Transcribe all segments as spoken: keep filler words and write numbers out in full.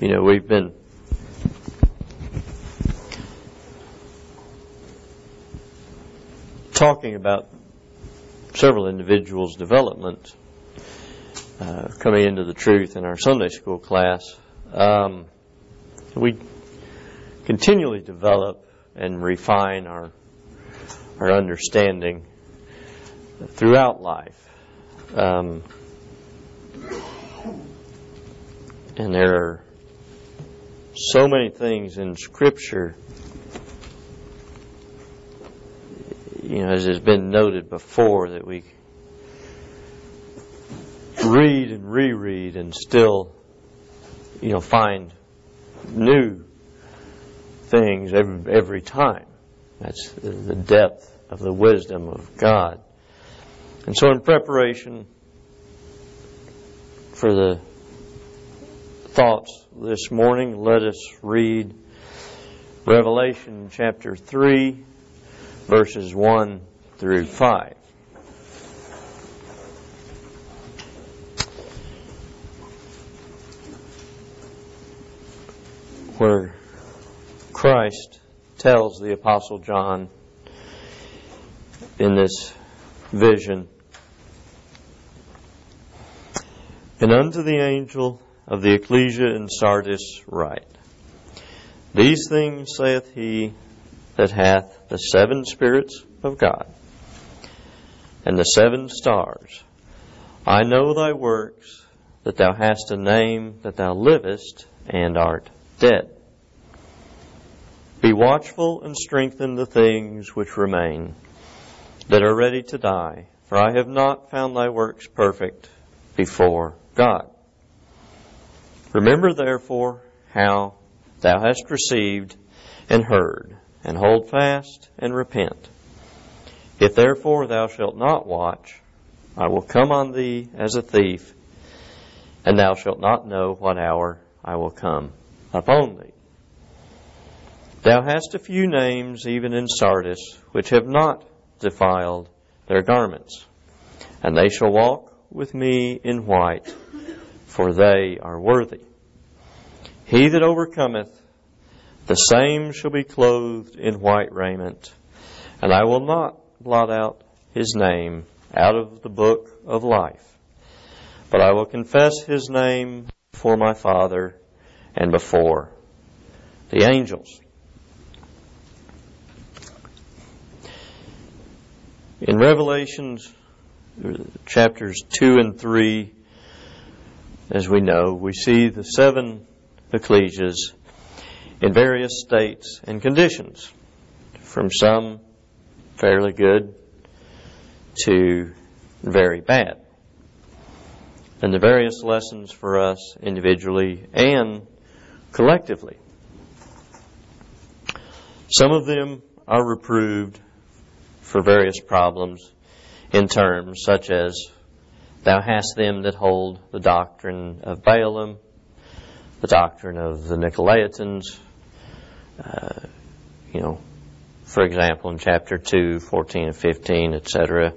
You know, we've been talking about several individuals' development uh, coming into the truth in our Sunday school class. Um, we continually develop and refine our our understanding throughout life. Um, and there are so many things in Scripture, you know, as has been noted before, that we read and reread and still, you know, find new things every, every time. That's the depth of the wisdom of God. And so in preparation for the thoughts this morning, let us read Revelation chapter three, verses one through five. Where Christ tells the Apostle John in this vision, "And unto the angel of the ecclesia in Sardis write, These things saith he that hath the seven spirits of God, and the seven stars. I know thy works, that thou hast a name, that thou livest, and art dead. Be watchful and strengthen the things which remain, that are ready to die, for I have not found thy works perfect before God. Remember therefore how thou hast received and heard, and hold fast and repent. If therefore thou shalt not watch, I will come on thee as a thief, and thou shalt not know what hour I will come upon thee. Thou hast a few names even in Sardis, which have not defiled their garments, and they shall walk with me in white, for they are worthy. He that overcometh, the same shall be clothed in white raiment, and I will not blot out his name out of the book of life, but I will confess his name before my Father and before the angels." In Revelations chapters two and three, as we know, we see the seven ecclesias in various states and conditions, from some fairly good to very bad. And the various lessons for us individually and collectively. Some of them are reproved for various problems in terms such as, "Thou hast them that hold the doctrine of Balaam, the doctrine of the Nicolaitans," uh, you know, for example, in chapter two, fourteen and fifteen, et cetera.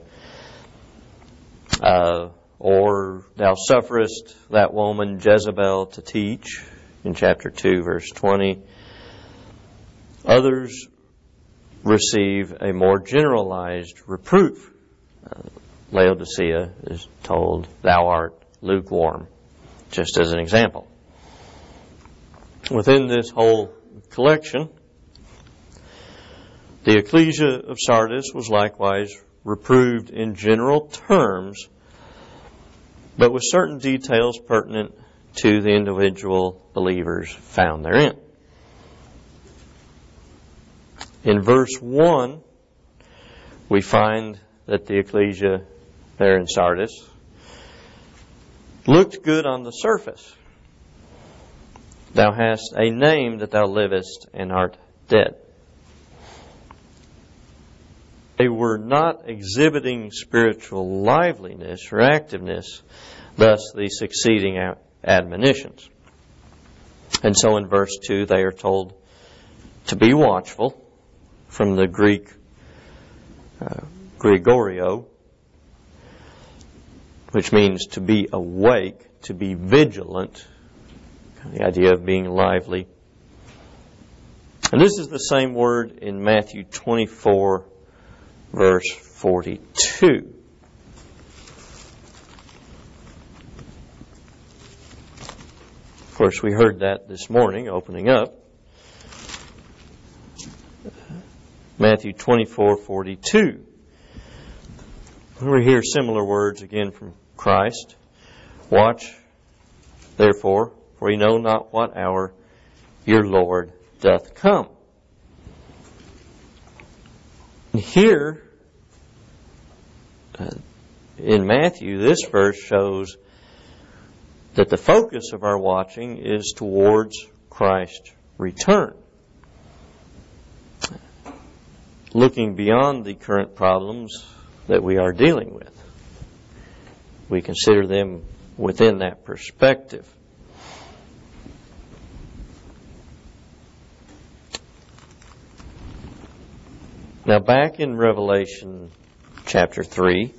Uh, or, "Thou sufferest that woman Jezebel to teach," in chapter two, verse twenty. Others receive a more generalized reproof. Uh, Laodicea is told, "Thou art lukewarm," just as an example. Within this whole collection, the ecclesia of Sardis was likewise reproved in general terms, but with certain details pertinent to the individual believers found therein. In verse one, we find that the ecclesia there in Sardis looked good on the surface. "Thou hast a name, that thou livest, and art dead." They were not exhibiting spiritual liveliness or activeness, thus the succeeding admonitions. And so in verse two, they are told to be watchful, from the Greek uh, Gregorio, which means to be awake, to be vigilant the idea of being lively. And this is the same word in Matthew twenty-four, verse forty-two. Of course, we heard that this morning, opening up. Matthew twenty-four, forty-two. We hear similar words again from Christ. Watch, therefore, for ye know not what hour your Lord doth come. Here, uh, in Matthew, this verse shows that the focus of our watching is towards Christ's return. Looking beyond the current problems that we are dealing with. We consider them within that perspective. Now back in Revelation chapter three,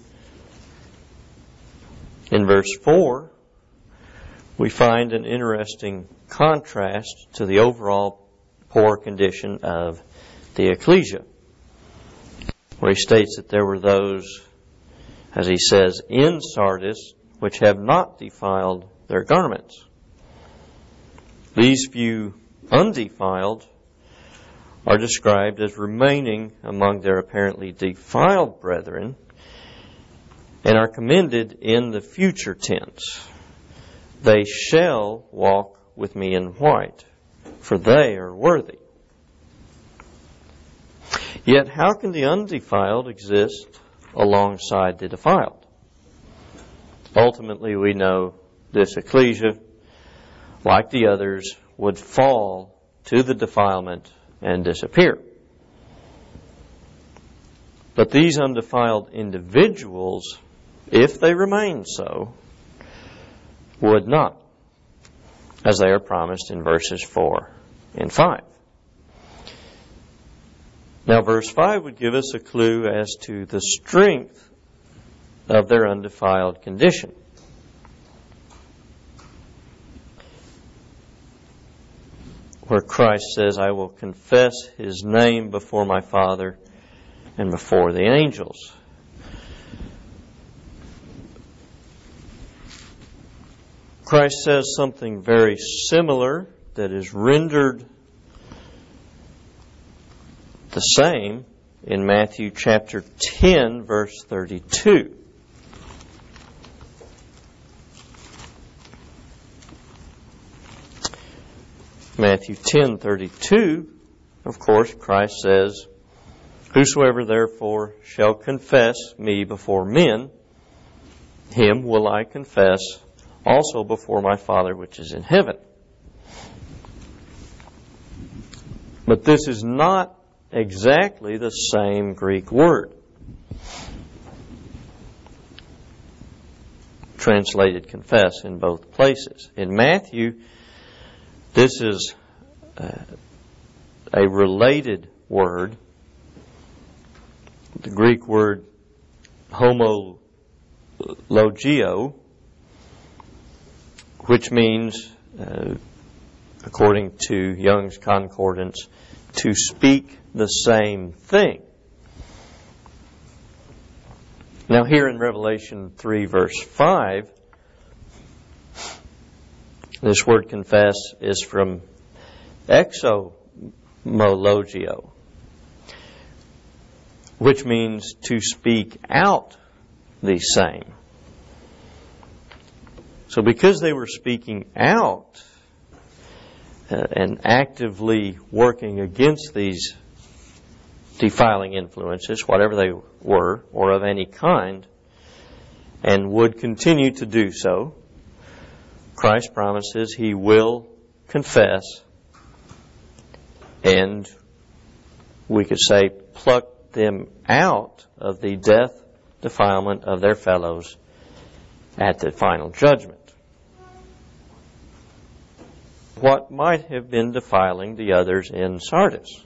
in verse four, we find an interesting contrast to the overall poor condition of the ecclesia, where he states that there were those, as he says, in Sardis, which have not defiled their garments. These few undefiled are described as remaining among their apparently defiled brethren and are commended in the future tense. They shall walk with me in white, for they are worthy. Yet how can the undefiled exist alongside the defiled? Ultimately, we know this ecclesia, like the others, would fall to the defilement and disappear. But these undefiled individuals, if they remain so, would not, as they are promised in verses four and five. Now, verse five would give us a clue as to the strength of their undefiled condition. Where Christ says, I will confess His name before my Father and before the angels. Christ says something very similar that is rendered the same in Matthew chapter ten, verse thirty-two. Matthew ten, thirty-two, of course, Christ says, Whosoever therefore shall confess me before men, him will I confess also before my Father which is in heaven. But this is not exactly the same Greek word. Translated confess in both places. In Matthew, this is uh, a related word. The Greek word homologio, which means, uh, according to Young's Concordance, to speak the same thing. Now here in Revelation three, verse five, this word confess is from exomologio, which means to speak out the same. So because they were speaking out uh, and actively working against these defiling influences, whatever they were, or of any kind, and would continue to do so, Christ promises He will confess and, we could say, pluck them out of the death defilement of their fellows at the final judgment. What might have been defiling the others in Sardis?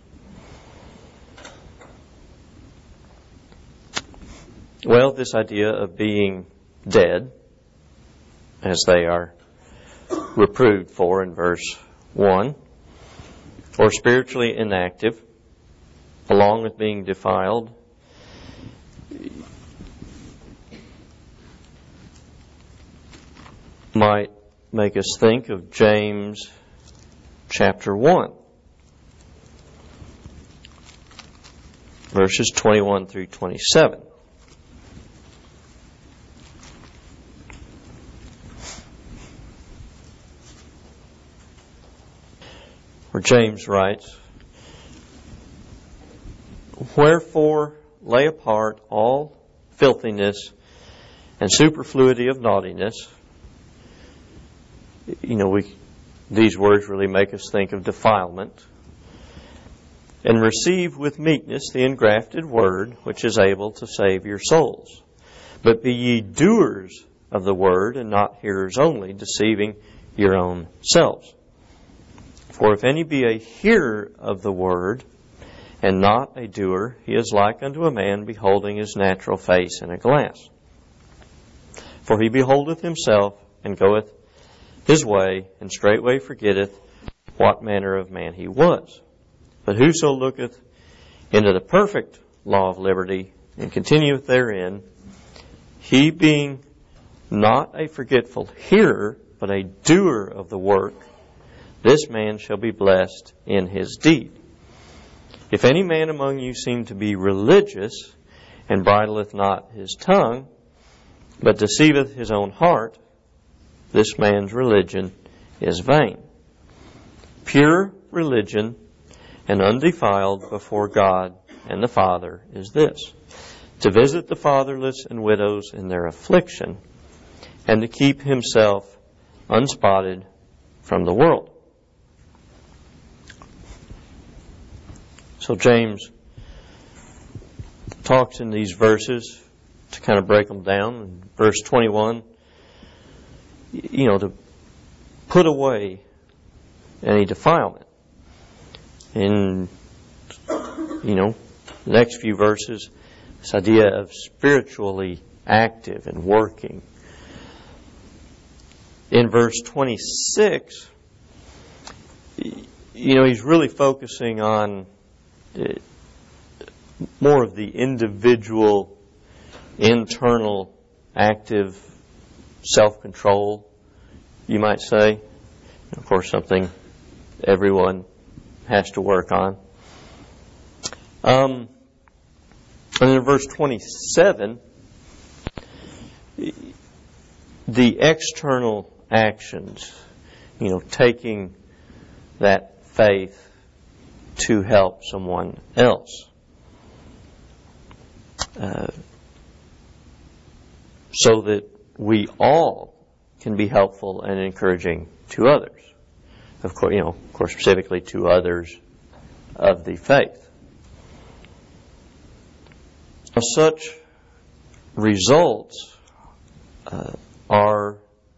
Well, this idea of being dead, as they are reproved for in verse one, or spiritually inactive, along with being defiled, might make us think of James chapter one, verses twenty-one through twenty-seven. Where James writes, "Wherefore lay apart all filthiness and superfluity of naughtiness." You know, we these words really make us think of defilement. "And receive with meekness the engrafted word, which is able to save your souls. But be ye doers of the word, and not hearers only, deceiving your own selves. For if any be a hearer of the word, and not a doer, he is like unto a man beholding his natural face in a glass. For he beholdeth himself, and goeth his way, and straightway forgetteth what manner of man he was. But whoso looketh into the perfect law of liberty, and continueth therein, he being not a forgetful hearer, but a doer of the work, this man shall be blessed in his deed. If any man among you seem to be religious, and bridleth not his tongue, but deceiveth his own heart, this man's religion is vain. Pure religion and undefiled before God and the Father is this: to visit the fatherless and widows in their affliction, and to keep himself unspotted from the world." So James talks in these verses to kind of break them down. In verse twenty-one, you know, to put away any defilement. In, you know, the next few verses, this idea of spiritually active and working. In verse twenty-six, you know, he's really focusing on more of the individual, internal, active self-control, you might say. Of course, something everyone has to work on. Um, and in verse twenty-seven, the external actions, you know, taking that faith to help someone else. Uh, so that we all can be helpful and encouraging to others. Of course, you know, of course, specifically to others of the faith. Such results uh, are,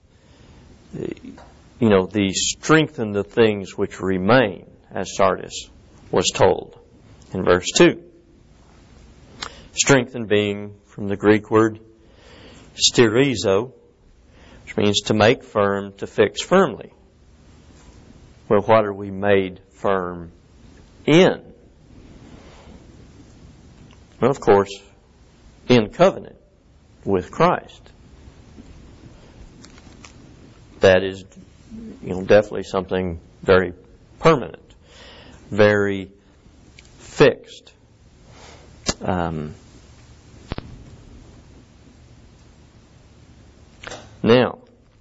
you know, the strengthen the things which remain, as Sardis was told in verse two. Strengthen being from the Greek word sterizo, which means to make firm, to fix firmly. Well, what are we made firm in? Well, of course, in covenant with Christ. That is, you know, definitely something very permanent, very fixed. Um, now,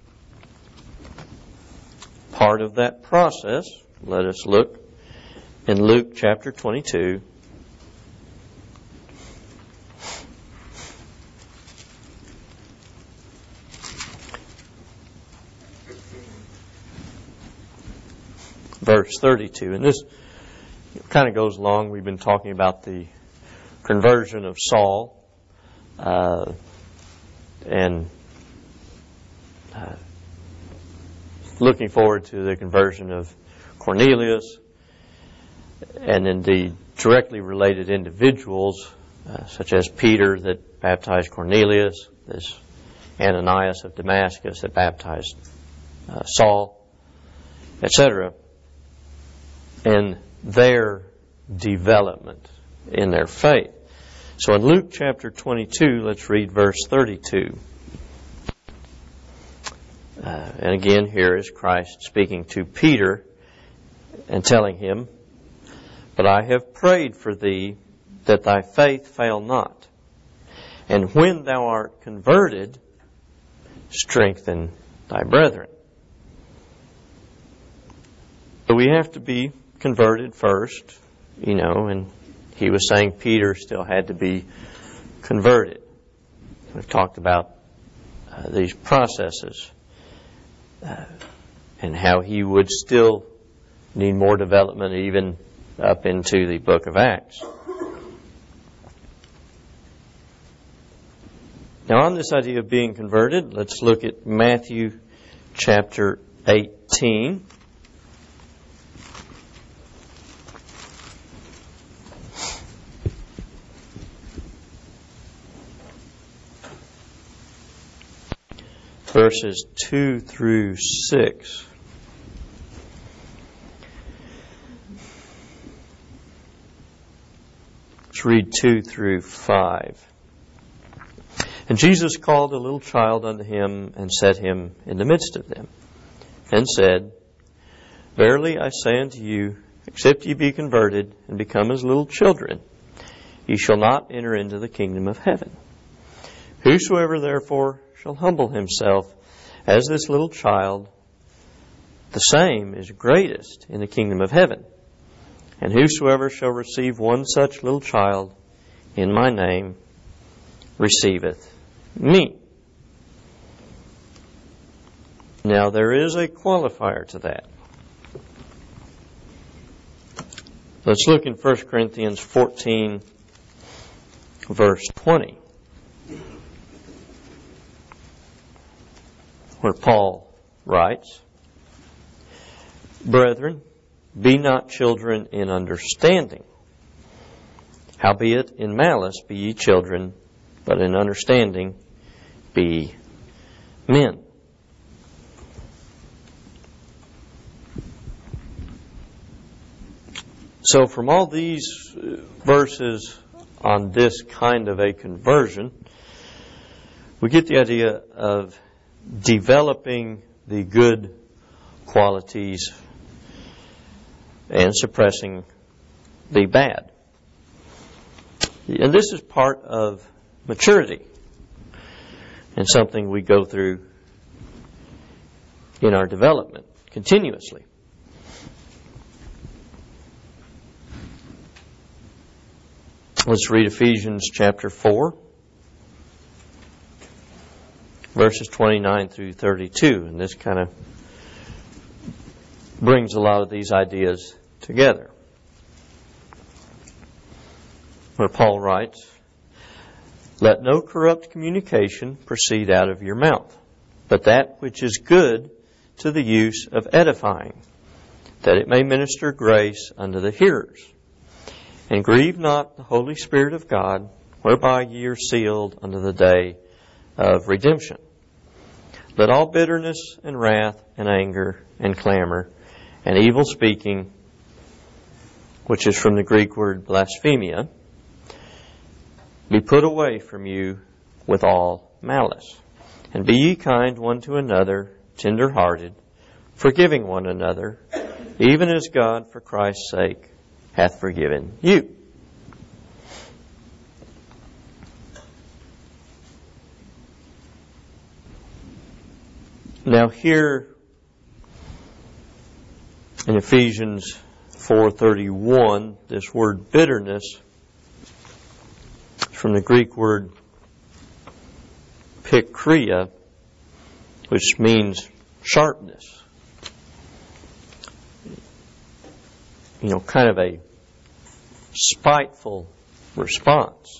part of that process, let us look in Luke chapter twenty-two. Verse thirty-two. And this kind of goes along. We've been talking about the conversion of Saul uh, and uh, looking forward to the conversion of Cornelius, and then the directly related individuals uh, such as Peter that baptized Cornelius, this Ananias of Damascus that baptized uh, Saul. et cetera, and their development in their faith. So in Luke chapter twenty-two, let's read verse thirty-two. Uh, and again, here is Christ speaking to Peter and telling him, "But I have prayed for thee that thy faith fail not. And when thou art converted, strengthen thy brethren." So we have to be converted first, you know, and he was saying Peter still had to be converted. We've talked about uh, these processes uh, and how he would still need more development even up into the book of Acts. Now, on this idea of being converted, let's look at Matthew chapter eighteen. Verses two through six. Let's read two through five. "And Jesus called a little child unto him, and set him in the midst of them, and said, Verily I say unto you, except ye be converted, and become as little children, ye shall not enter into the kingdom of heaven. Whosoever therefore shall humble himself as this little child, the same is greatest in the kingdom of heaven. And whosoever shall receive one such little child in my name receiveth me." Now there is a qualifier to that. Let's look in First Corinthians fourteen, verse twenty, where Paul writes, "Brethren, be not children in understanding. Howbeit in malice be ye children, but in understanding be men." So from all these verses on this kind of a conversion, we get the idea of developing the good qualities and suppressing the bad. And this is part of maturity, and something we go through in our development continuously. Let's read Ephesians chapter four, verses twenty-nine through thirty-two, and this kind of brings a lot of these ideas together. Where Paul writes, "Let no corrupt communication proceed out of your mouth, but that which is good to the use of edifying, that it may minister grace unto the hearers. And grieve not the Holy Spirit of God, whereby ye are sealed unto the day of redemption. Let all bitterness and wrath and anger and clamor and evil speaking," which is from the Greek word blasphemia, "be put away from you with all malice. And be ye kind one to another, tender-hearted, forgiving one another, even as God for Christ's sake hath forgiven you." Now here in Ephesians four thirty-one, this word bitterness, from the Greek word pikria, which means sharpness. You know, kind of a spiteful response.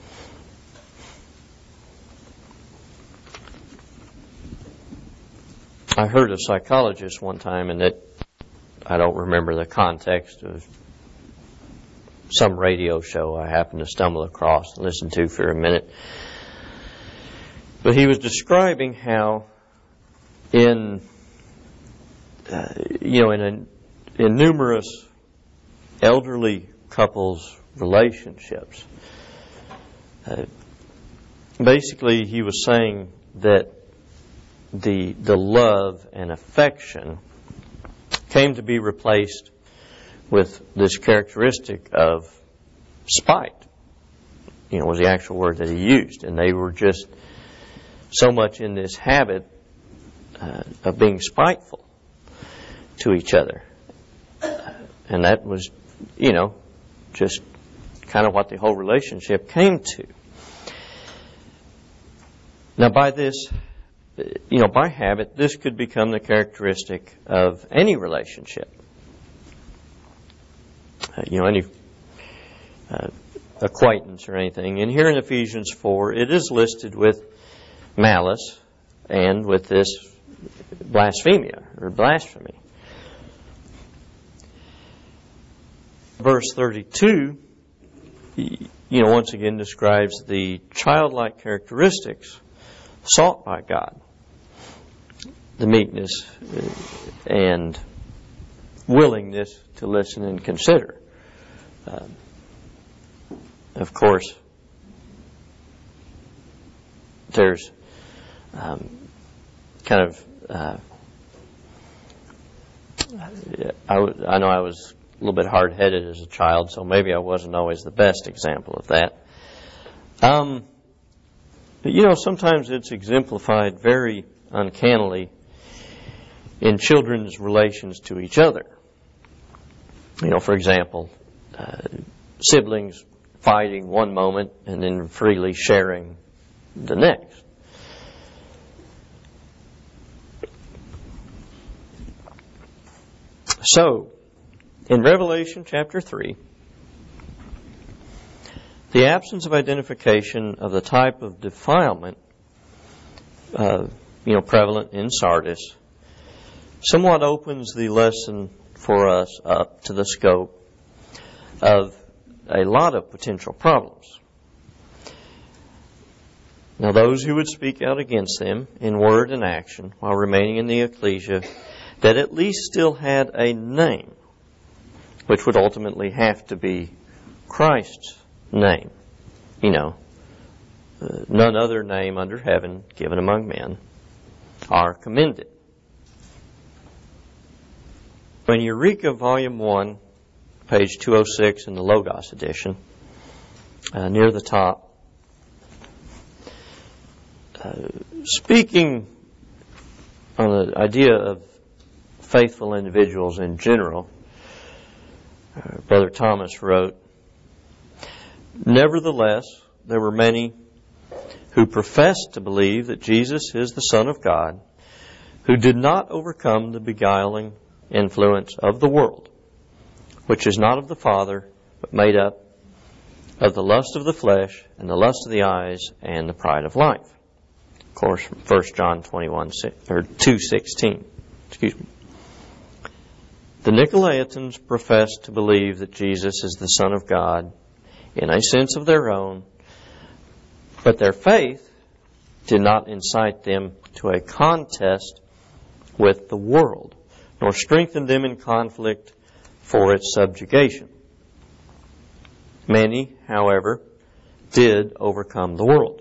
I heard a psychologist one time, and that I don't remember the context of some radio show I happened to stumble across and listen to for a minute. But he was describing how in uh, you know, in, a, in numerous elderly couples' relationships, uh, basically he was saying that the the love and affection came to be replaced with this characteristic of spite. You know, was the actual word that he used. And they were just so much in this habit uh, of being spiteful to each other. And that was, you know, just kind of what the whole relationship came to. Now, by this, you know, by habit, this could become the characteristic of any relationship. Uh, you know, any uh, acquaintance or anything. And here in Ephesians four, it is listed with malice and with this blasphemia or blasphemy. Verse thirty-two, you know, once again describes the childlike characteristics sought by God. The meekness and willingness to listen and consider. Uh, of course, there's um, kind of, uh, I, w- I know I was a little bit hard-headed as a child, so maybe I wasn't always the best example of that. Um, but, you know, sometimes it's exemplified very uncannily in children's relations to each other. You know, for example, uh, siblings fighting one moment and then freely sharing the next. So, in Revelation chapter three, the absence of identification of the type of defilement, uh, you know, prevalent in Sardis, somewhat opens the lesson for us up to the scope of a lot of potential problems. Now, those who would speak out against them in word and action while remaining in the ecclesia that at least still had a name, which would ultimately have to be Christ's name. You know, uh, none other name under heaven given among men, are commended. In Eureka Volume one, page two oh six in the Logos edition, uh, near the top, uh, speaking on the idea of faithful individuals in general, uh, Brother Thomas wrote, "Nevertheless, there were many who professed to believe that Jesus is the Son of God, who did not overcome the beguiling influence of the world, which is not of the Father, but made up of the lust of the flesh and the lust of the eyes and the pride of life." Of course, from First John twenty-one or two sixteen. Excuse me. The Nicolaitans professed to believe that Jesus is the Son of God in a sense of their own, but their faith did not incite them to a contest with the world, nor strengthen them in conflict for its subjugation. Many, however, did overcome the world.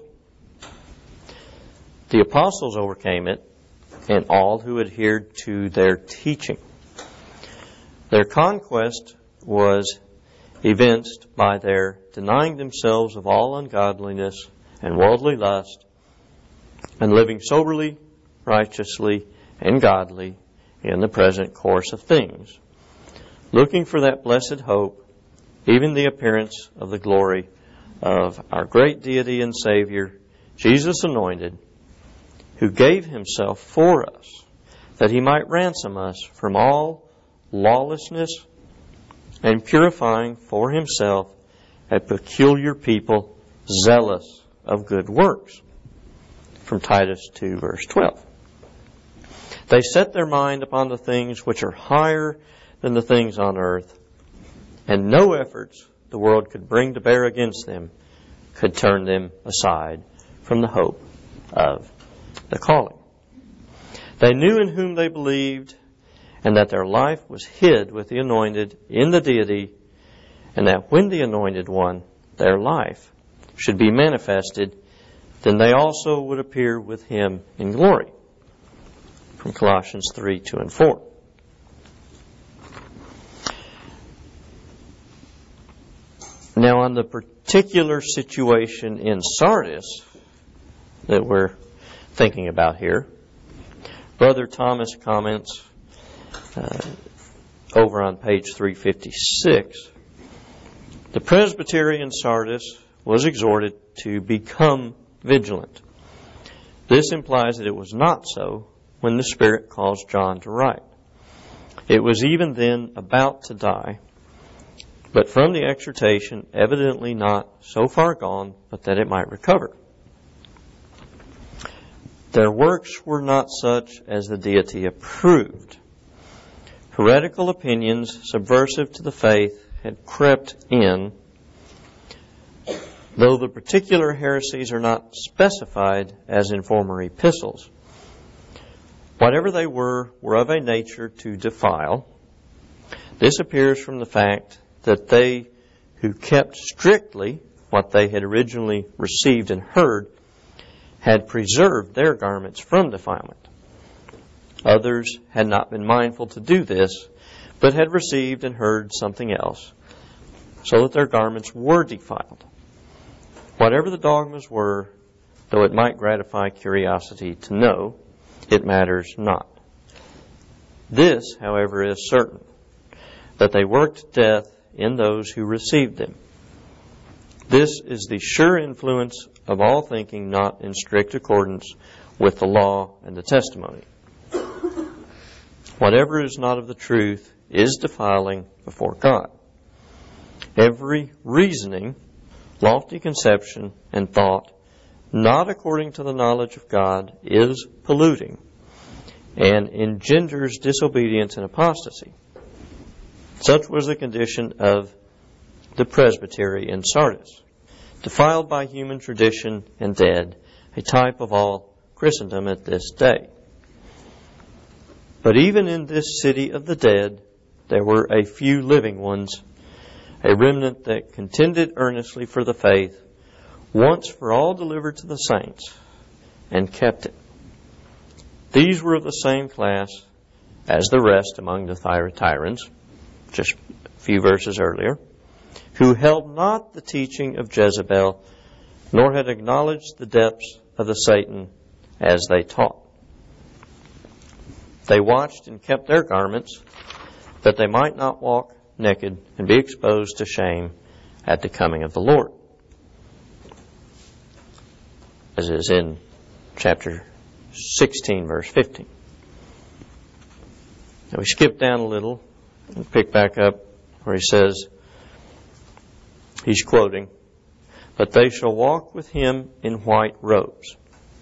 The apostles overcame it, and all who adhered to their teaching. Their conquest was evinced by their denying themselves of all ungodliness and worldly lust, and living soberly, righteously, and godly in the present course of things, looking for that blessed hope, even the appearance of the glory of our great deity and Savior, Jesus Anointed, who gave Himself for us, that He might ransom us from all lawlessness, and purifying for Himself a peculiar people, zealous of good works. From Titus two, verse twelve. They set their mind upon the things which are higher than the things on earth, and no efforts the world could bring to bear against them could turn them aside from the hope of the calling. They knew in whom they believed, and that their life was hid with the anointed in the deity, and that when the anointed one, their life, should be manifested, then they also would appear with him in glory. From Colossians three, two and four. Now, on the particular situation in Sardis that we're thinking about here, Brother Thomas comments uh, over on page three fifty-six, the presbytery in Sardis was exhorted to become vigilant. This implies that it was not so when the Spirit caused John to write. It was even then about to die, but from the exhortation, evidently not so far gone, but that it might recover. Their works were not such as the deity approved. Heretical opinions subversive to the faith had crept in, though the particular heresies are not specified as in former epistles. Whatever they were, were of a nature to defile. This appears from the fact that they who kept strictly what they had originally received and heard had preserved their garments from defilement. Others had not been mindful to do this, but had received and heard something else, so that their garments were defiled. Whatever the dogmas were, though it might gratify curiosity to know, it matters not. This, however, is certain, that they worked death in those who received them. This is the sure influence of all thinking not in strict accordance with the law and the testimony. Whatever is not of the truth is defiling before God. Every reasoning, lofty conception, and thought not according to the knowledge of God is polluting and engenders disobedience and apostasy. Such was the condition of the presbytery in Sardis, defiled by human tradition and dead, a type of all Christendom at this day. But even in this city of the dead, there were a few living ones, a remnant that contended earnestly for the faith, once for all delivered to the saints, and kept it. These were of the same class as the rest among the Thyatiras, just a few verses earlier, who held not the teaching of Jezebel, nor had acknowledged the depths of the Satan as they taught. They watched and kept their garments, that they might not walk naked and be exposed to shame at the coming of the Lord. As is in chapter sixteen, verse fifteen. Now we skip down a little and pick back up where he says, he's quoting, "But they shall walk with him in white robes."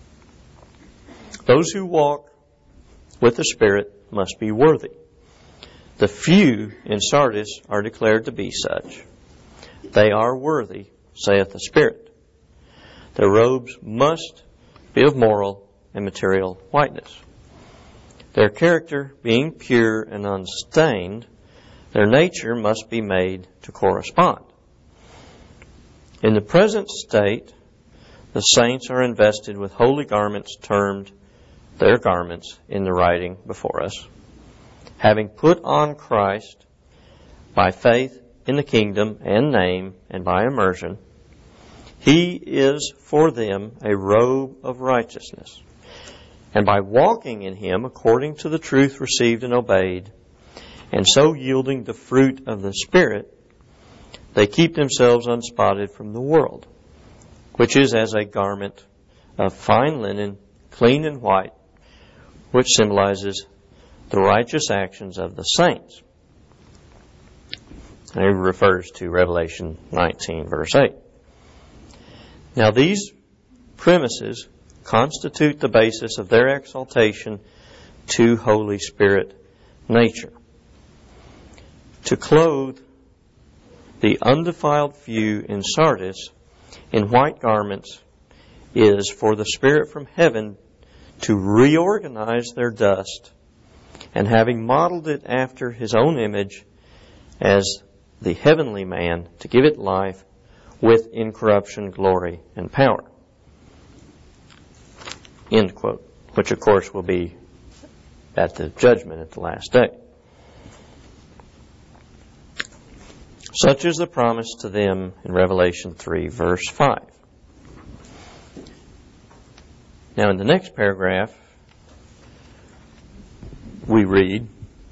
Those who walk with the Spirit must be worthy. The few in Sardis are declared to be such. They are worthy, saith the Spirit. Their robes must be of moral and material whiteness. Their character being pure and unstained, their nature must be made to correspond. In the present state, the saints are invested with holy garments termed their garments in the writing before us, having put on Christ by faith in the kingdom and name and by immersion. He is for them a robe of righteousness. And by walking in him according to the truth received and obeyed, and so yielding the fruit of the Spirit, they keep themselves unspotted from the world, which is as a garment of fine linen, clean and white, which symbolizes the righteous actions of the saints. And it refers to Revelation nineteen, verse eight. Now these premises constitute the basis of their exaltation to Holy Spirit nature. To clothe the undefiled few in Sardis in white garments is for the Spirit from heaven to reorganize their dust and having modeled it after his own image as the heavenly man, to give it life with incorruption, glory, and power. End quote. Which, of course, will be at the judgment at the last day. Such is the promise to them in Revelation three, verse five. Now, in the next paragraph, we read,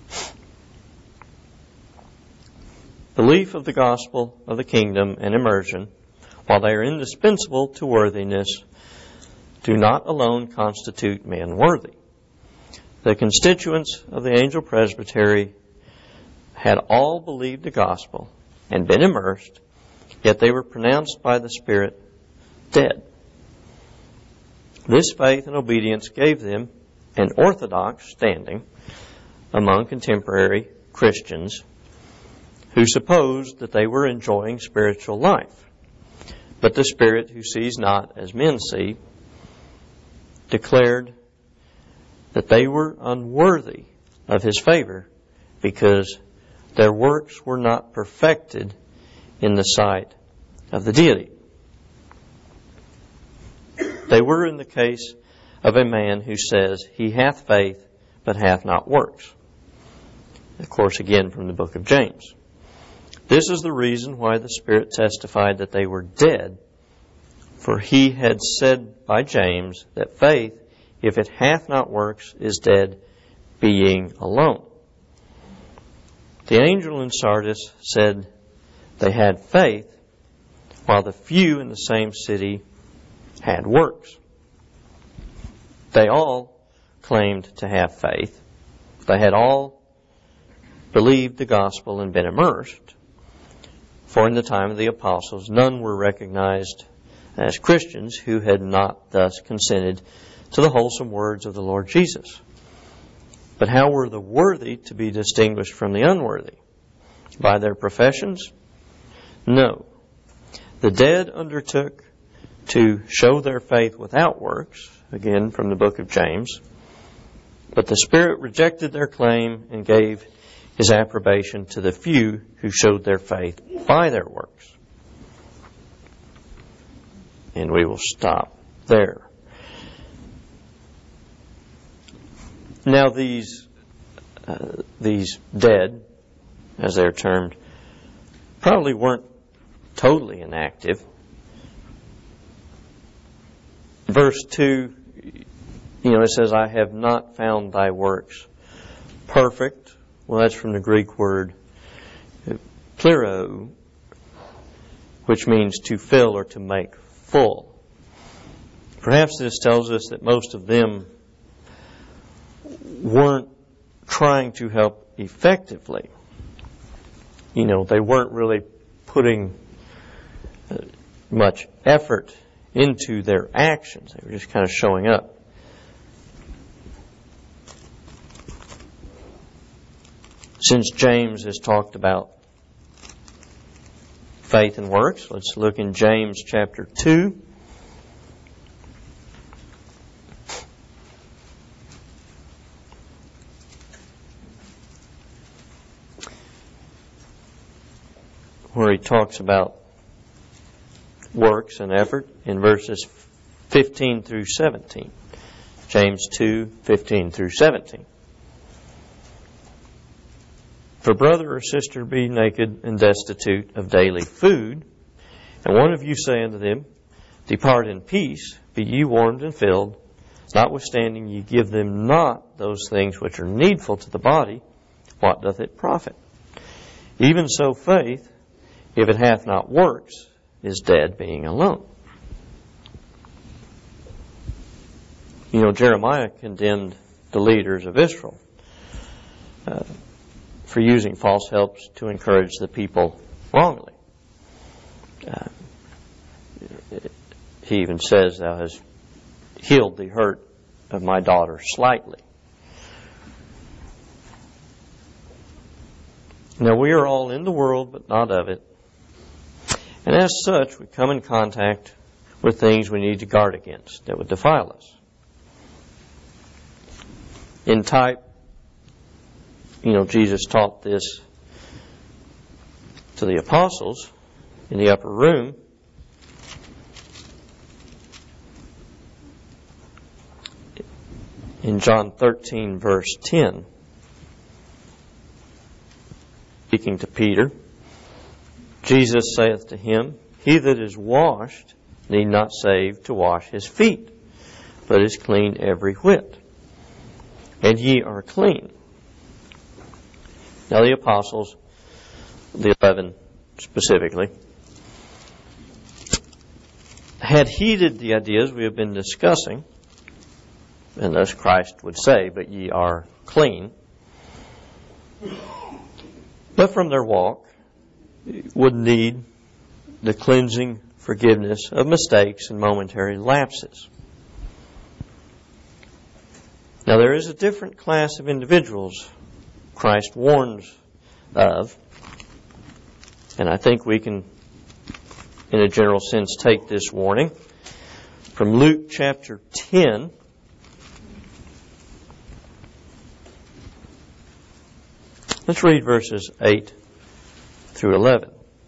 belief of the gospel of the kingdom and immersion, while they are indispensable to worthiness, do not alone constitute men worthy. The constituents of the angel presbytery had all believed the gospel and been immersed, yet they were pronounced by the Spirit dead. This faith and obedience gave them an orthodox standing among contemporary Christians who supposed that they were enjoying spiritual life. But the Spirit, who sees not as men see, declared that they were unworthy of His favor because their works were not perfected in the sight of the deity. They were in the case of a man who says he hath faith but hath not works. Of course, again from the book of James. This is the reason why the Spirit testified that they were dead, for he had said by James that faith, if it hath not works, is dead, being alone. The angel in Sardis said they had faith, while the few in the same city had works. They all claimed to have faith. They had all believed the gospel and been immersed. For in the time of the apostles, none were recognized as Christians who had not thus consented to the wholesome words of the Lord Jesus. But how were the worthy to be distinguished from the unworthy? By their professions? No. The dead undertook to show their faith without works, again from the book of James. But the Spirit rejected their claim and gave His approbation to the few who showed their faith by their works. And we will stop there. Now these uh, these dead, as they're termed, probably weren't totally inactive. Verse two, you know, it says, I have not found thy works perfect. Well, that's from the Greek word plero, which means to fill or to make full. Perhaps this tells us that most of them weren't trying to help effectively. You know, they weren't really putting uh, much effort into their actions. They were just kind of showing up. Since James has talked about faith and works, let's look in James chapter two. Where he talks about works and effort in verses fifteen through seventeen. James two, fifteen through seventeen. For brother or sister be naked and destitute of daily food, and one of you say unto them, Depart in peace, be ye warmed and filled, notwithstanding ye give them not those things which are needful to the body, what doth it profit? Even so faith, if it hath not works, is dead, being alone. You know, Jeremiah condemned the leaders of Israel uh, for using false helps to encourage the people wrongly. Uh, he even says, Thou hast healed the hurt of my daughter slightly. Now we are all in the world, but not of it. And as such, we come in contact with things we need to guard against that would defile us. In type, you know, Jesus taught this to the apostles in the upper room, in John thirteen, verse ten, speaking to Peter, Jesus saith to him, He that is washed need not save to wash his feet, but is clean every whit. And ye are clean. Now the apostles, the eleven specifically, had heeded the ideas we have been discussing, and thus Christ would say, but ye are clean. But from their walk would need the cleansing forgiveness of mistakes and momentary lapses. Now there is a different class of individuals Christ warns of, and I think we can, in a general sense, take this warning from Luke chapter ten. Let's read verses eight through eleven.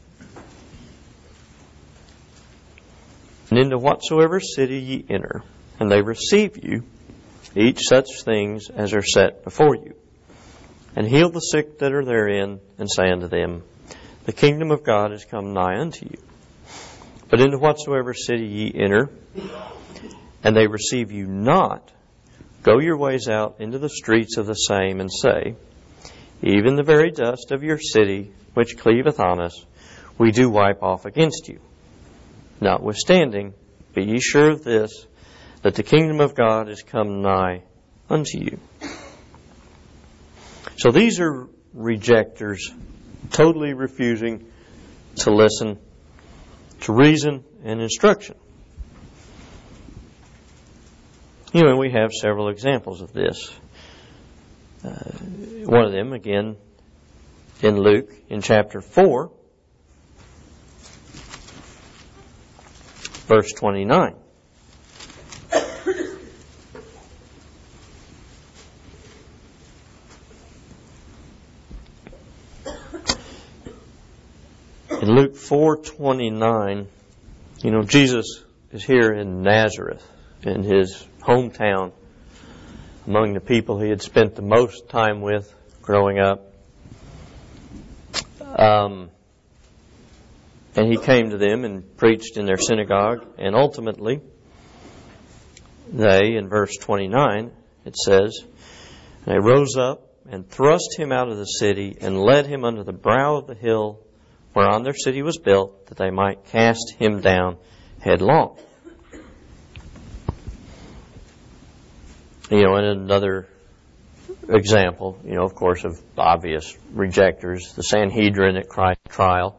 And into whatsoever city ye enter, and they receive you, eat such things as are set before you, and heal the sick that are therein, and say unto them, The kingdom of God is come nigh unto you. But into whatsoever city ye enter, and they receive you not, go your ways out into the streets of the same, and say, Even the very dust of your city, which cleaveth on us, we do wipe off against you. Notwithstanding, be ye sure of this, that the kingdom of God is come nigh unto you. So these are rejectors, totally refusing to listen to reason and instruction. You know, and we have several examples of this. Uh, one of them, again, in Luke, in chapter four, verse twenty-nine. In Luke four twenty-nine, you know, Jesus is here in Nazareth, in his hometown, among the people he had spent the most time with growing up. Um, and he came to them and preached in their synagogue, and ultimately, they, in verse twenty-nine, it says, And they rose up and thrust him out of the city, and led him unto the brow of the hill whereon their city was built, that they might cast him down headlong. You know, and another example, you know, of course, of obvious rejectors, the Sanhedrin at Christ's trial.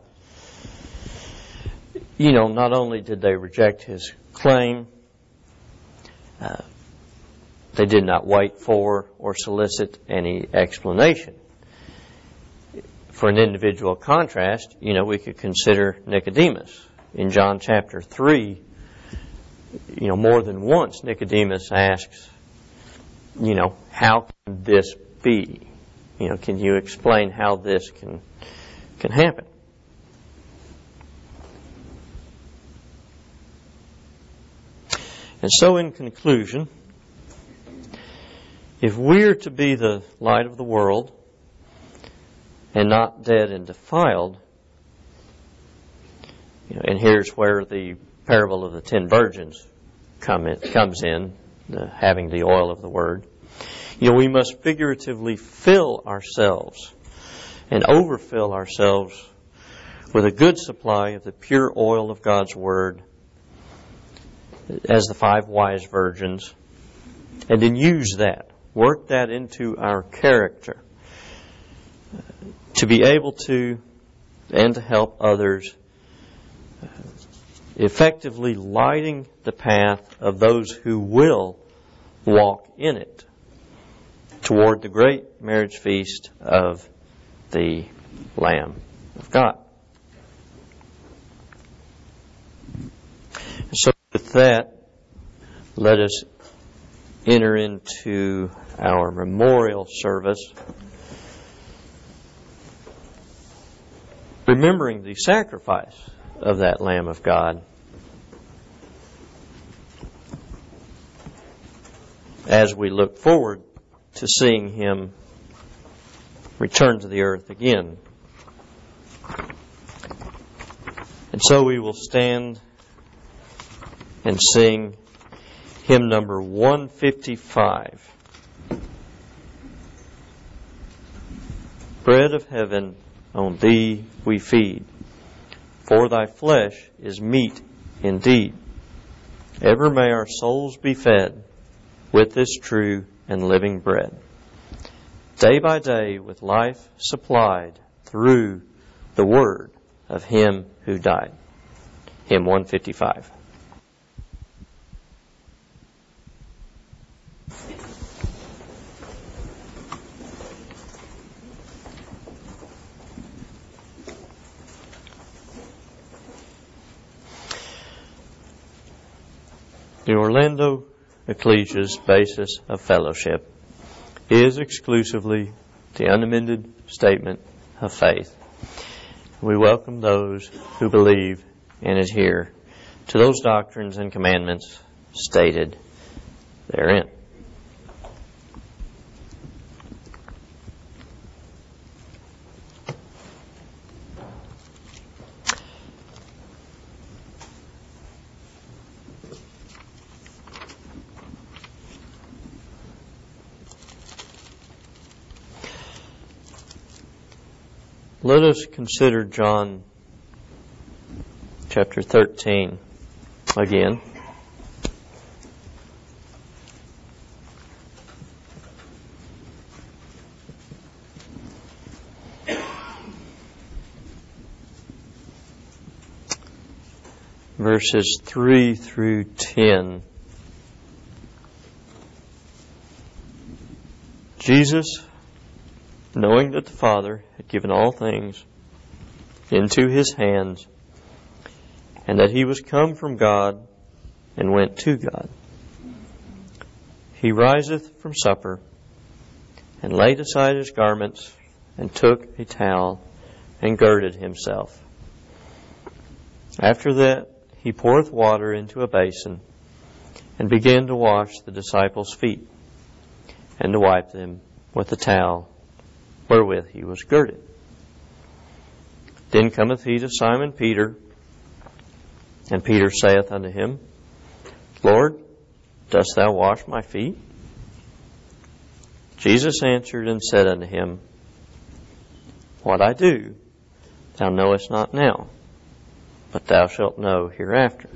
You know, not only did they reject his claim, uh, they did not wait for or solicit any explanation. For an individual contrast, you know, we could consider Nicodemus. In John chapter three, you know, more than once Nicodemus asks, you know, how can this be? You know, can you explain how this can can happen? And so in conclusion, if we're to be the light of the world and not dead and defiled, you know, and here's where the parable of the ten virgins come in, comes in, the, having the oil of the word. You know, we must figuratively fill ourselves and overfill ourselves with a good supply of the pure oil of God's word, as the five wise virgins, and then use that, work that into our character, to be able to, and to help others, effectively lighting the path of those who will walk in it toward the great marriage feast of the Lamb of God. So with that, let us enter into our memorial service remembering the sacrifice of that Lamb of God as we look forward to seeing Him return to the earth again. And so we will stand and sing hymn number one fifty-five. Bread of heaven, on Thee we feed, for Thy flesh is meat indeed. Ever may our souls be fed with this true and living bread, day by day with life supplied through the word of Him who died. Hymn one fifty-five. The Orlando Ecclesia's basis of fellowship is exclusively the unamended statement of faith. We welcome those who believe and adhere to those doctrines and commandments stated therein. Let us consider John chapter thirteen again. Verses three through ten. Jesus, knowing that the Father had given all things into His hands, and that He was come from God and went to God, He riseth from supper, and laid aside His garments, and took a towel, and girded Himself. After that He poureth water into a basin, and began to wash the disciples' feet, and to wipe them with the towel wherewith He was girded. Then cometh He to Simon Peter, and Peter saith unto Him, Lord, dost Thou wash my feet? Jesus answered and said unto him, What I do thou knowest not now, but thou shalt know hereafter.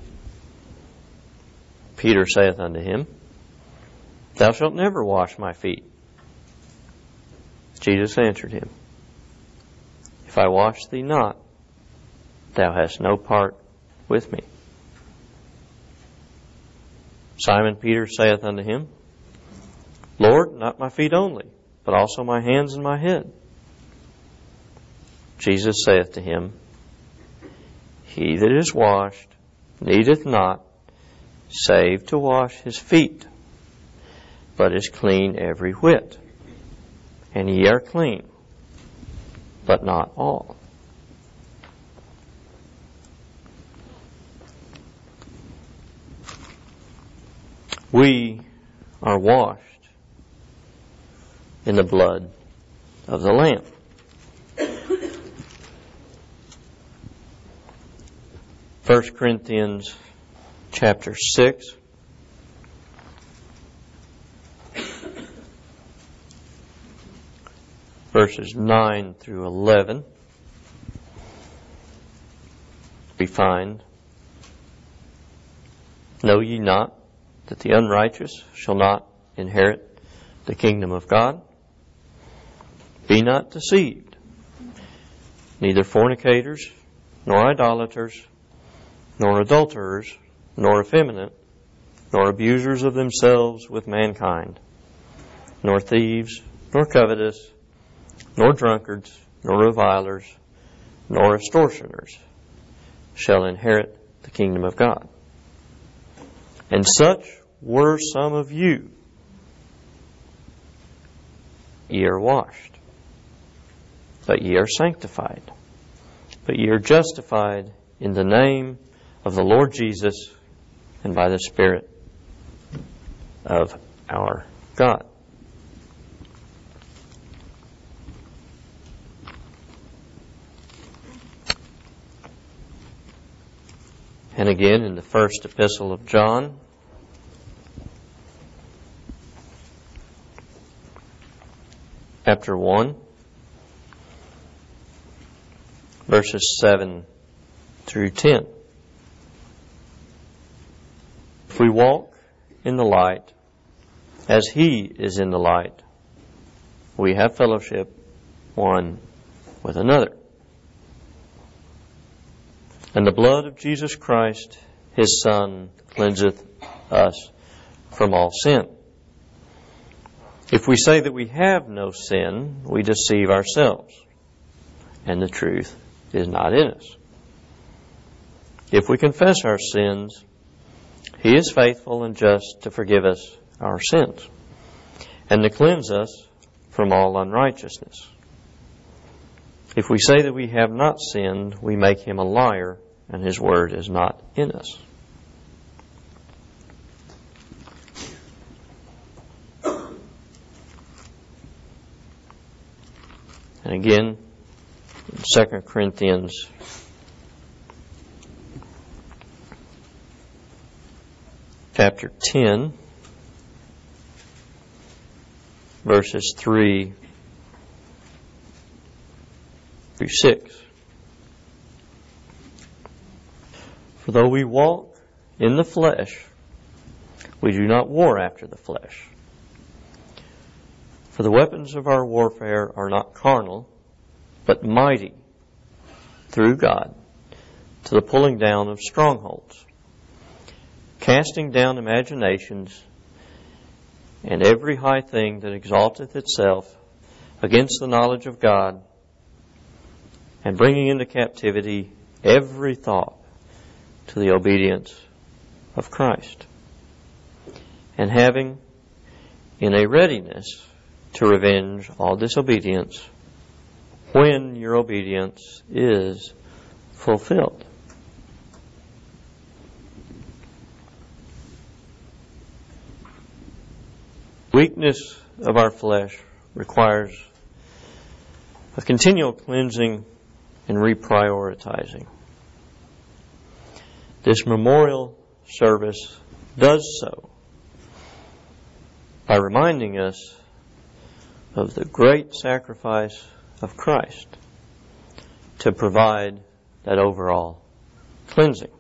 Peter saith unto Him, Thou shalt never wash my feet. Jesus answered him, If I wash thee not, thou hast no part with me. Simon Peter saith unto Him, Lord, not my feet only, but also my hands and my head. Jesus saith to him, He that is washed needeth not, save to wash his feet, but is clean every whit. And ye are clean, but not all. We are washed in the blood of the Lamb. First Corinthians chapter six. Verses nine through eleven, we find, Know ye not that the unrighteous shall not inherit the kingdom of God? Be not deceived. Neither fornicators, nor idolaters, nor adulterers, nor effeminate, nor abusers of themselves with mankind, nor thieves, nor covetous, nor drunkards, nor revilers, nor extortioners shall inherit the kingdom of God. And such were some of you. Ye are washed, but ye are sanctified, but ye are justified in the name of the Lord Jesus and by the Spirit of our God. And again in the first epistle of John, chapter one, verses seven through ten. If we walk in the light, as He is in the light, we have fellowship one with another. And the blood of Jesus Christ, His Son, cleanseth us from all sin. If we say that we have no sin, we deceive ourselves, and the truth is not in us. If we confess our sins, He is faithful and just to forgive us our sins, and to cleanse us from all unrighteousness. If we say that we have not sinned, we make Him a liar, and His word is not in us. And again, in Second Corinthians chapter ten, verses three through six. For though we walk in the flesh, we do not war after the flesh. For the weapons of our warfare are not carnal, but mighty through God to the pulling down of strongholds, casting down imaginations and every high thing that exalteth itself against the knowledge of God, and bringing into captivity every thought to the obedience of Christ, and having in a readiness to revenge all disobedience when your obedience is fulfilled. Weakness of our flesh requires a continual cleansing and reprioritizing. This memorial service does so by reminding us of the great sacrifice of Christ to provide that overall cleansing.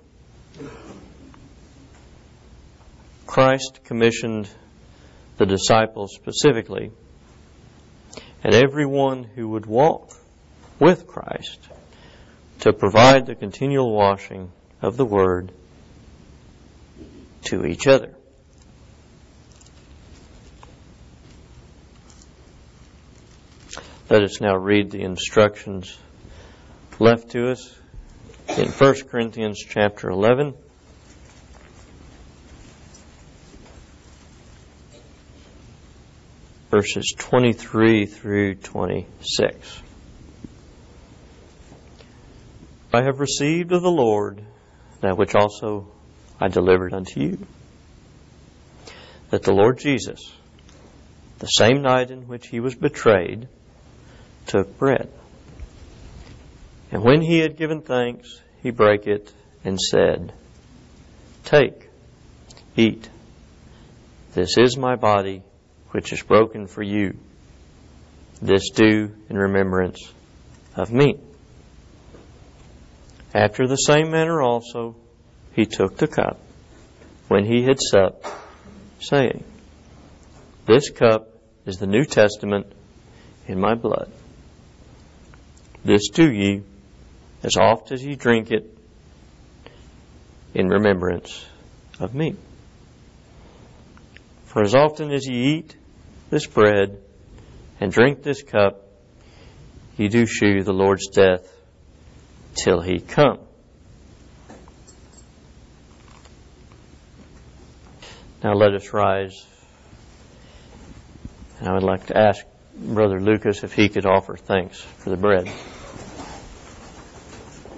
Christ commissioned the disciples specifically, and everyone who would walk with Christ, to provide the continual washing of the Word to each other. Let us now read the instructions left to us in First Corinthians chapter eleven, verses twenty-three through twenty-six. I have received of the Lord that which also I delivered unto you, that the Lord Jesus, the same night in which He was betrayed, took bread. And when He had given thanks, He brake it and said, Take, eat. This is my body, which is broken for you. This do in remembrance of me. After the same manner also He took the cup when He had supped, saying, This cup is the New Testament in my blood. This do ye, as oft as ye drink it, in remembrance of me. For as often as ye eat this bread and drink this cup, ye do shew the Lord's death till He come. Now let us rise. And I would like to ask Brother Lucas if he could offer thanks for the bread.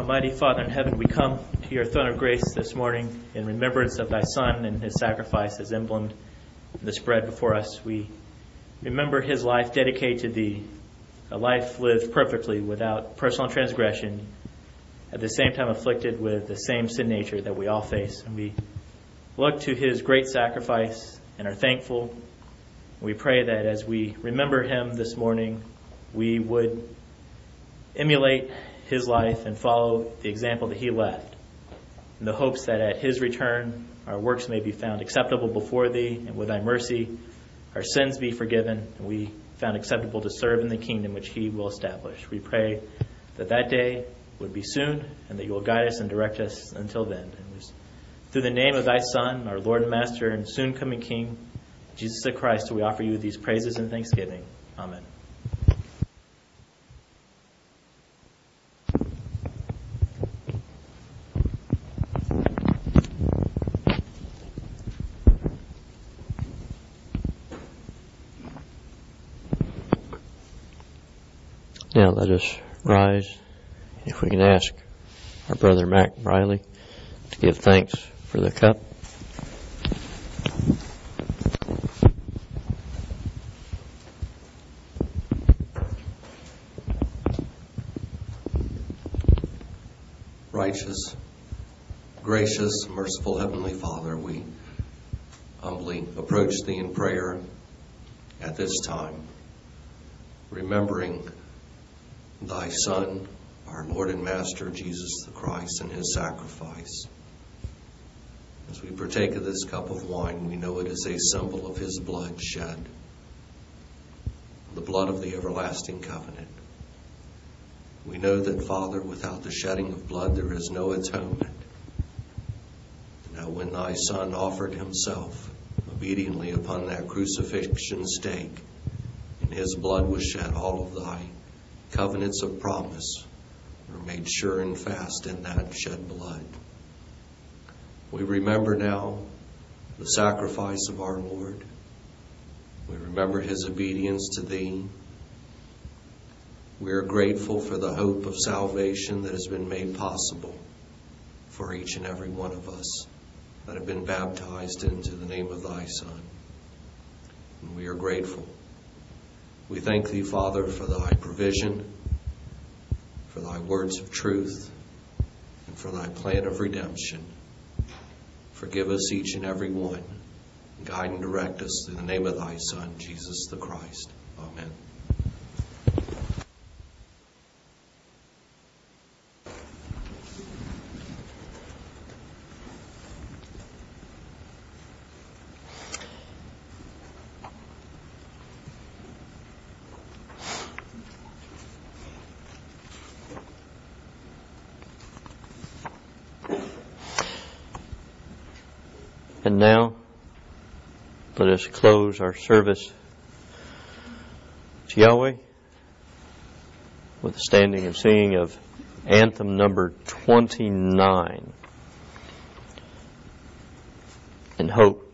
Almighty Father in heaven, we come to your throne of grace this morning in remembrance of thy Son and his sacrifice as emblemed in this bread before us. We remember his life dedicated to thee, a life lived perfectly without personal transgression, at the same time afflicted with the same sin nature that we all face. And we look to his great sacrifice and are thankful. We pray that as we remember him this morning, we would emulate his life and follow the example that he left, in the hopes that at his return our works may be found acceptable before thee, and with thy mercy our sins be forgiven, and we found acceptable to serve in the kingdom which he will establish. We pray that that day would be soon, and that you will guide us and direct us until then. And it was through the name of thy Son, our Lord and Master and soon coming King, Jesus the Christ, we offer you these praises and thanksgiving. Amen. Now let us rise. If we can ask our brother Mac Riley to give thanks for the cup. Righteous, gracious, merciful Heavenly Father, we humbly approach Thee in prayer at this time, remembering Thy Son, our Lord and Master, Jesus the Christ, and His sacrifice. As we partake of this cup of wine, we know it is a symbol of His blood shed, the blood of the everlasting covenant. We know that, Father, without the shedding of blood, there is no atonement. Now, when Thy Son offered Himself obediently upon that crucifixion stake, and His blood was shed, all of Thy covenants of promise are made sure and fast in that shed blood. We remember now the sacrifice of our Lord. We remember His obedience to Thee. We are grateful for the hope of salvation that has been made possible for each and every one of us that have been baptized into the name of Thy Son. And we are grateful. We thank Thee, Father, for Thy provision, for Thy words of truth, and for Thy plan of redemption. Forgive us each and every one. Guide and direct us through the name of Thy Son, Jesus the Christ. Amen. And now, let us close our service to Yahweh with the standing and singing of anthem number twenty-nine, in hope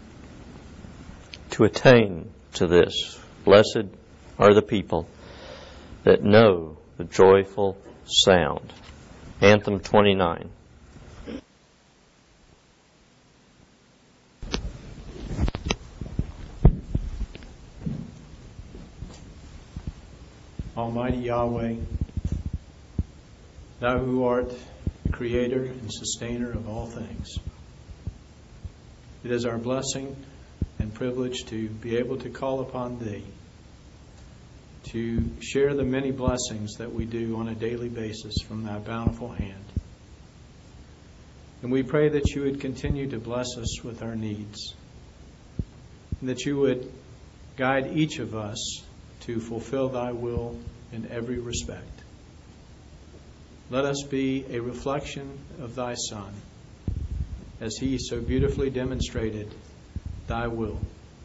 to attain to this. Blessed are the people that know the joyful sound. Anthem twenty-nine. Almighty Yahweh, Thou who art the creator and sustainer of all things, it is our blessing and privilege to be able to call upon Thee, to share the many blessings that we do on a daily basis from Thy bountiful hand. And we pray that You would continue to bless us with our needs, and that You would guide each of us to fulfill Thy will in every respect. Let us be a reflection of Thy Son, as He so beautifully demonstrated Thy will.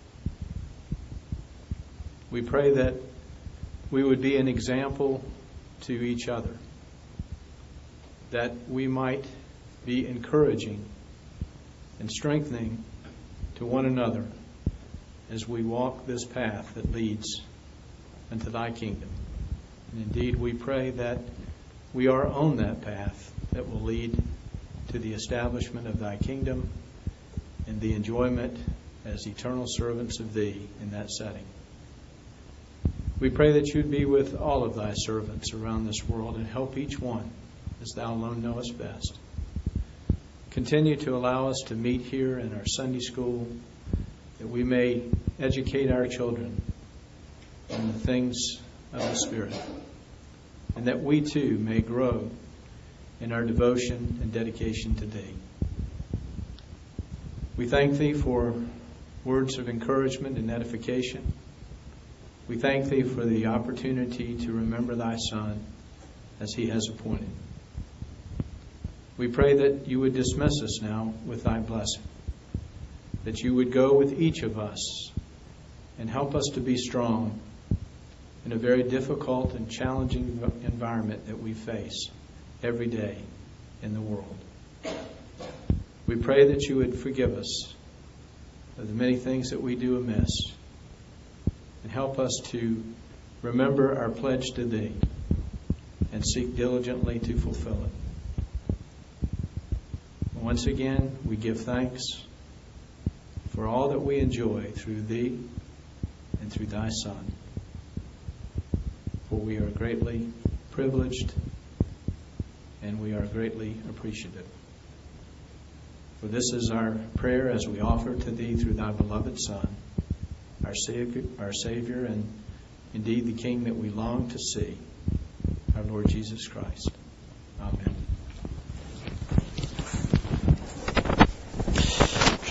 We pray that we would be an example to each other, that we might be encouraging and strengthening to one another as we walk this path that leads into Thy kingdom. And indeed, we pray that we are on that path that will lead to the establishment of thy kingdom and the enjoyment as eternal servants of thee in that setting. We pray that you'd be with all of thy servants around this world and help each one as thou alone knowest best. Continue to allow us to meet here in our Sunday school, that we may educate our children in the things of the Spirit, and that we too may grow in our devotion and dedication to thee. We thank thee for words of encouragement and edification. We thank thee for the opportunity to remember thy Son as he has appointed. We pray that you would dismiss us now with thy blessing, that you would go with each of us and help us to be strong in a very difficult and challenging environment that we face every day in the world. We pray that you would forgive us of the many things that we do amiss and help us to remember our pledge to thee and seek diligently to fulfill it. Once again, we give thanks for all that we enjoy through thee and through thy Son. For we are greatly privileged and we are greatly appreciative. For this is our prayer as we offer to thee through thy beloved Son, our Savior, our Savior, and indeed the King that we long to see, our Lord Jesus Christ.